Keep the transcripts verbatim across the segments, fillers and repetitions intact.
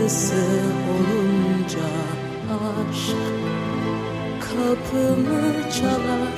yarısı olunca aşk kapımı çalar.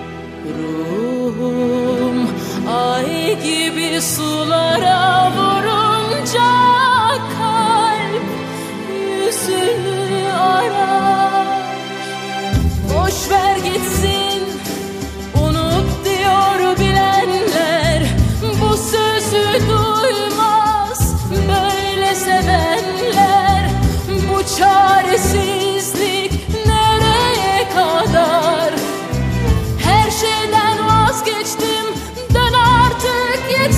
Ruhum ay gibi sulara vurunca kalp yüzünü arar. Boş ver gitsin, unut diyor bilenler, bu sözü duymaz böyle sevenler. Bu çaresizlik nereye kadar? Her şeyden vazgeçtim, dön artık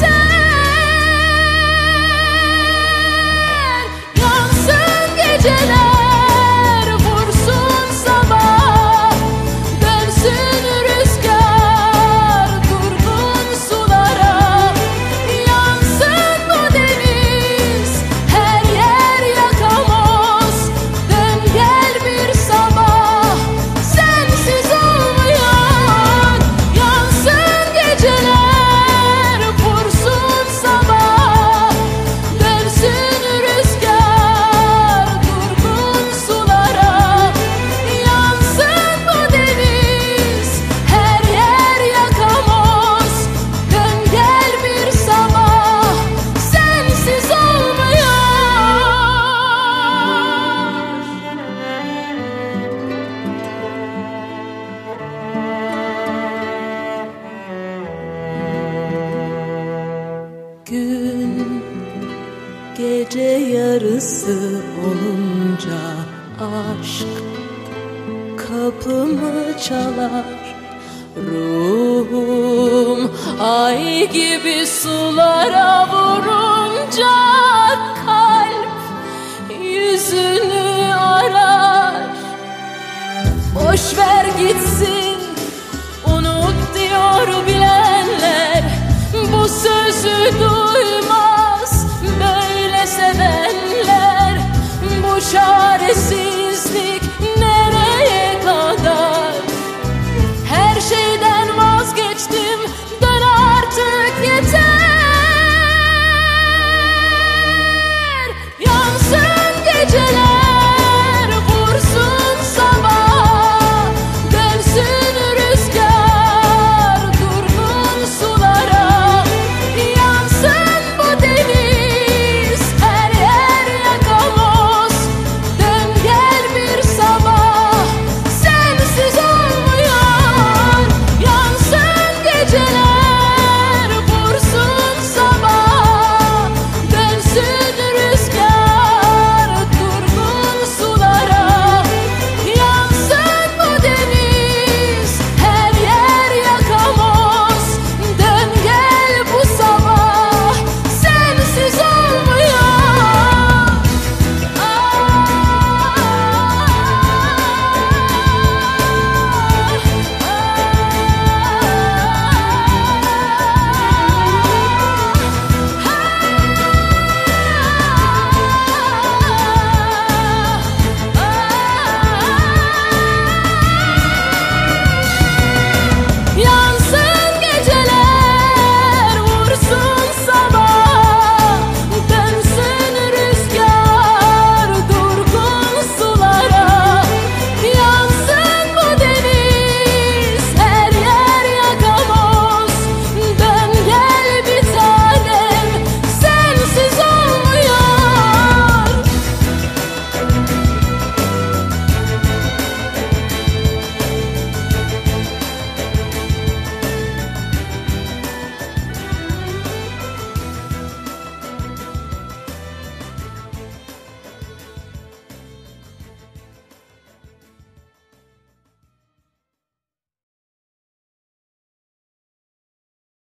yeter. Yansın geceler, vursun sabah, dönsün rüzgar durgun sulara. Yansın bu deniz, her yer yakamoz, dön gel bir sabah, sensiz olmuyor. Yansın geceler, vursun sabah, dönsün rüzgar durgun sulara. Yansın bu deniz, her yer yakamoz, dön gel bir sabah, sensiz olmuyor. Gün gece yarısı olunca aşk kapımı çalar. Ruhum ay gibi sulara vurunca kalp yüzünü arar.